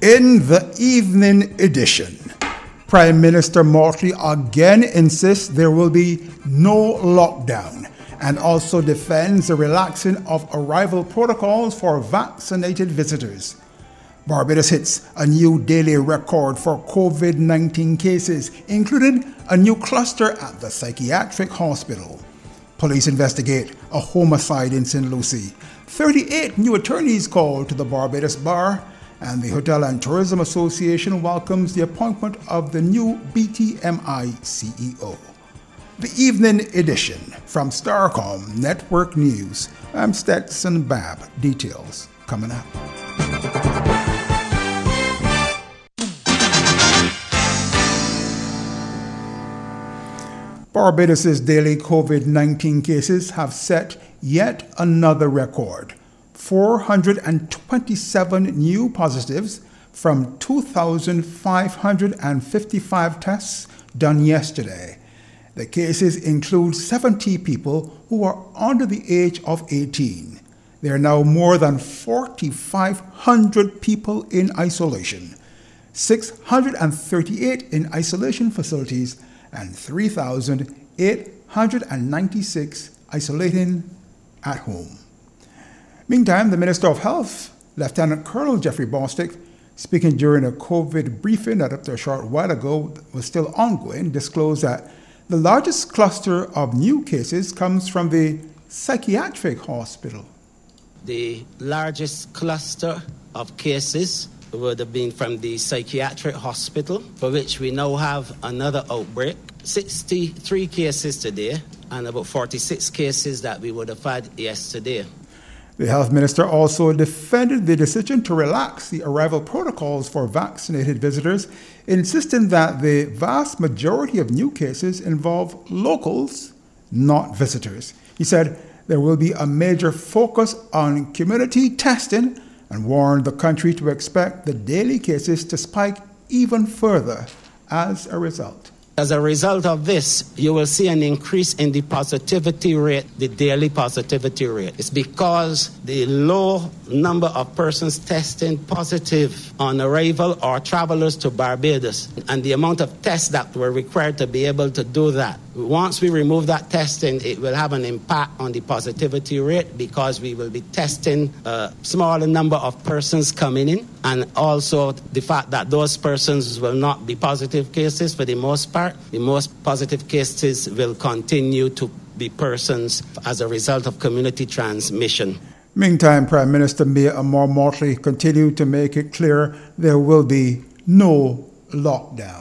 In the evening edition, Prime Minister Motley again insists there will be no lockdown and also defends the relaxing of arrival protocols for vaccinated visitors. Barbados hits a new daily record for COVID-19 cases, including a new cluster at the psychiatric hospital. Police investigate a homicide in St. Lucie. 38 new attorneys called to the Barbados Bar, and the Hotel and Tourism Association welcomes the appointment of the new BTMI CEO. The Evening Edition from Starcom Network News. I'm Stetson Babb. Details coming up. Barbados's daily COVID-19 cases have set yet another record. 427 new positives from 2,555 tests done yesterday. The cases include 70 people who are under the age of 18. There are now more than 4,500 people in isolation, 638 in isolation facilities, and 3,896 isolating at home. Meantime, the Minister of Health, Lieutenant Colonel Jeffrey Bostic, speaking during a COVID briefing that up to a short while ago was still ongoing, disclosed that the largest cluster of new cases comes from the psychiatric hospital. The largest cluster of cases would have been from the psychiatric hospital, for which we now have another outbreak. 63 cases today and about 46 cases that we would have had yesterday. The health minister also defended the decision to relax the arrival protocols for vaccinated visitors, insisting that the vast majority of new cases involve locals, not visitors. He said there will be a major focus on community testing and warned the country to expect the daily cases to spike even further as a result. As a result of this, you will see an increase in the positivity rate, the daily positivity rate. It's because the low number of persons testing positive on arrival or travelers to Barbados and the amount of tests that were required to be able to do that. Once we remove that testing, it will have an impact on the positivity rate because we will be testing a smaller number of persons coming in, and also the fact that those persons will not be positive cases for the most part. The most positive cases will continue to be persons as a result of community transmission. Meantime, Prime Minister Mia Amor Motley continued to make it clear there will be no lockdown.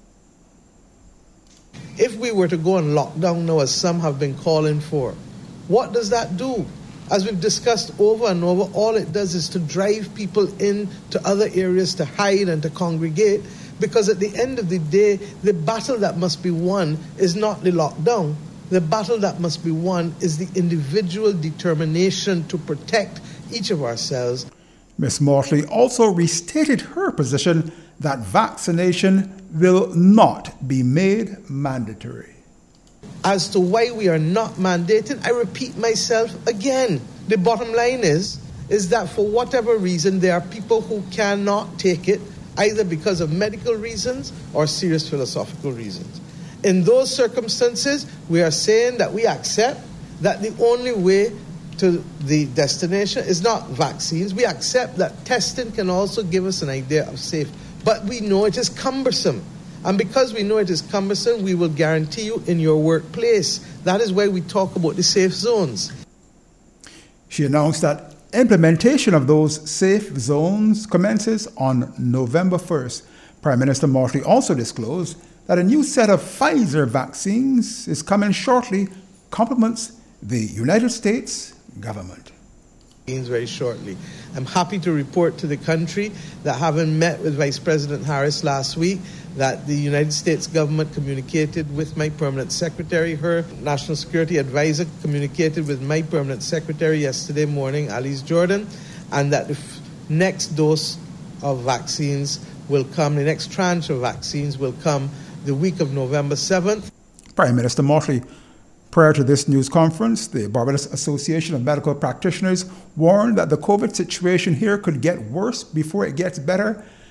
If we were to go on lockdown now, as some have been calling for, what does that do? As we've discussed over and over, all it does is to drive people into other areas to hide and to congregate, because at the end of the day, the battle that must be won is not the lockdown. The battle that must be won is the individual determination to protect each of ourselves. Ms. Motley also restated her position that vaccination will not be made mandatory. As to why we are not mandated, I repeat myself again. The bottom line is that for whatever reason, there are people who cannot take it, either because of medical reasons or serious philosophical reasons. In those circumstances, we are saying that we accept that the only way to the destination is not vaccines. We accept that testing can also give us an idea of safe, but we know it is cumbersome. And because we know it is cumbersome, we will guarantee you in your workplace. That is why we talk about the safe zones. She announced that implementation of those safe zones commences on November 1st. Prime Minister Motley also disclosed that a new set of Pfizer vaccines is coming shortly, complements the United States government. Very shortly. I'm happy to report to the country that, having met with Vice President Harris last week, that the United States government communicated with my permanent secretary. Her national security advisor communicated with my permanent secretary yesterday morning, Alice Jordan, and that the next dose of vaccines will come, the next tranche of vaccines will come the week of November 7th. Prime Minister Motley. Prior to this news conference, the Barbados Association of Medical Practitioners warned that the COVID situation here could get worse before it gets better,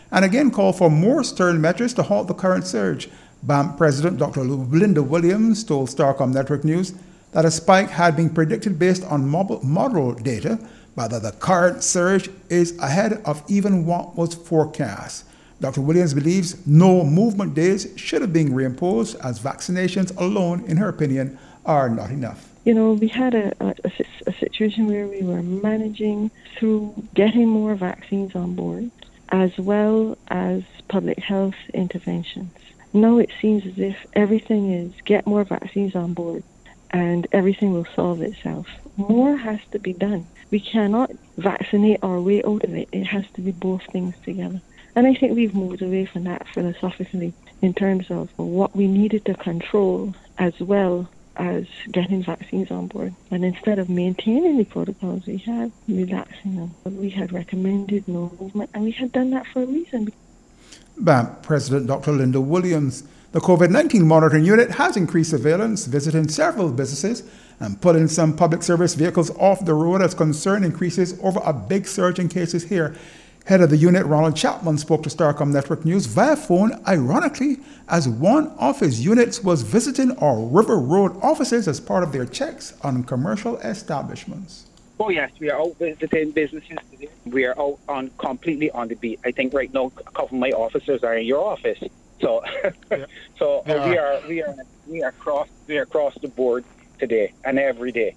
and again called for more stern measures to halt the current surge. BAMP President Dr. Linda Williams told Starcom Network News that a spike had been predicted based on model data, but that the current surge is ahead of even what was forecast. Dr. Williams believes no movement days should have been reimposed, as vaccinations alone, in her opinion, are not enough. You know, we had a situation where we were managing through getting more vaccines on board, as well as public health interventions. Now it seems as if everything is get more vaccines on board and everything will solve itself. More has to be done. We cannot vaccinate our way out of it. It has to be both things together. And I think we've moved away from that philosophically in terms of what we needed to control as well as getting vaccines on board. And instead of maintaining the protocols we had, relaxing them. We had recommended no movement, and we had done that for a reason. BAMP President Dr. Linda Williams. The COVID-19 monitoring unit has increased surveillance, visiting several businesses and pulling some public service vehicles off the road as concern increases over a big surge in cases here. Head of the unit, Ronald Chapman, spoke to Starcom Network News via phone, ironically, as one of his units was visiting our River Road offices as part of their checks on commercial establishments. Oh yes, we are out visiting businesses today. We are out completely on the beat. I think right now a couple of my officers are in your office. So, yeah. we are across the board today and every day.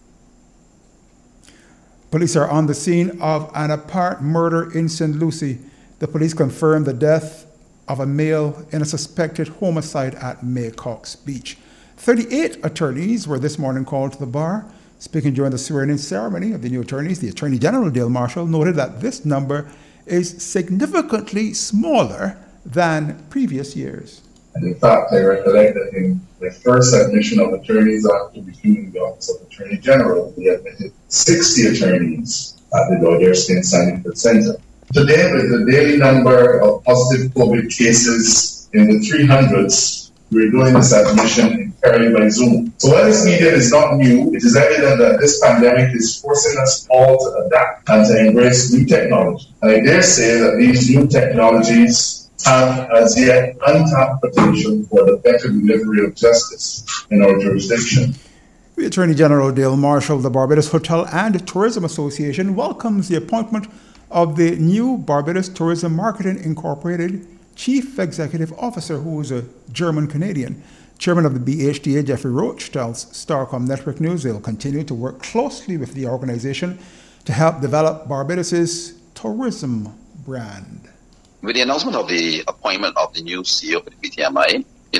Police are on the scene of an apparent murder in St. Lucie. The police confirmed the death of a male in a suspected homicide at Maycox Beach. 38 attorneys were this morning called to the bar. Speaking during the swearing-in ceremony of the new attorneys, the Attorney General, Dale Marshall, noted that this number is significantly smaller than previous years. And in fact, I recollect that in the first admission of attorneys after becoming the Office of Attorney General, we admitted 60 attorneys at the Dodger-Skin Sanford Center. Today, with the daily number of positive COVID cases in the 300s, we're doing this admission entirely by Zoom. So while this medium is not new, it is evident that this pandemic is forcing us all to adapt and to embrace new technology. And I dare say that these new technologies have as yet untapped potential for the better delivery of justice in our jurisdiction. The Attorney General Dale Marshall, the Barbados Hotel and Tourism Association, welcomes the appointment of the new Barbados Tourism Marketing Incorporated Chief Executive Officer, who is a German-Canadian. Chairman of the BHTA, Jeffrey Roach, tells Starcom Network News they'll continue to work closely with the organization to help develop Barbados's tourism brand. With the announcement of the appointment of the new CEO for the BTMI, the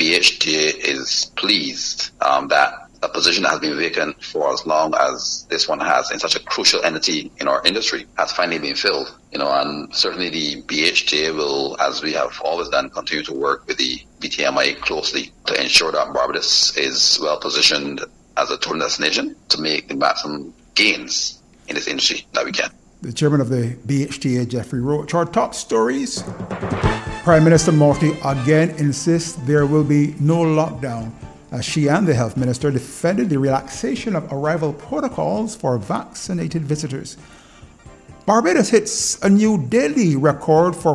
BHTA is pleased that a position that has been vacant for as long as this one has in such a crucial entity in our industry has finally been filled. And certainly the BHTA will, as we have always done, continue to work with the BTMI closely to ensure that Barbados is well positioned as a tourism destination to make the maximum gains in this industry that we can. The chairman of the BHTA, Jeffrey Roach. Our top stories. Prime Minister Morty again insists there will be no lockdown, as she and the health minister defended the relaxation of arrival protocols for vaccinated visitors. Barbados hits a new daily record for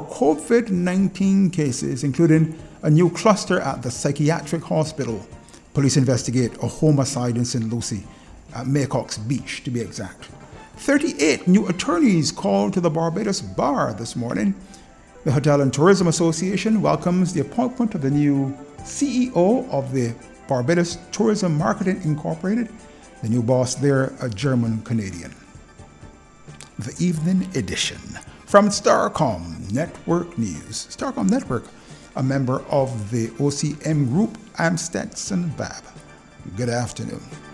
COVID-19 cases, including a new cluster at the psychiatric hospital. Police investigate a homicide in St. Lucie, at Maycox Beach to be exact. 38 new attorneys called to the Barbados Bar this morning. The Hotel and Tourism Association welcomes the appointment of the new CEO of the Barbados Tourism Marketing Incorporated. The new boss there, a German-Canadian. The Evening Edition from Starcom Network News. Starcom Network, a member of the OCM Group. I'm Stetson Babb. Good afternoon.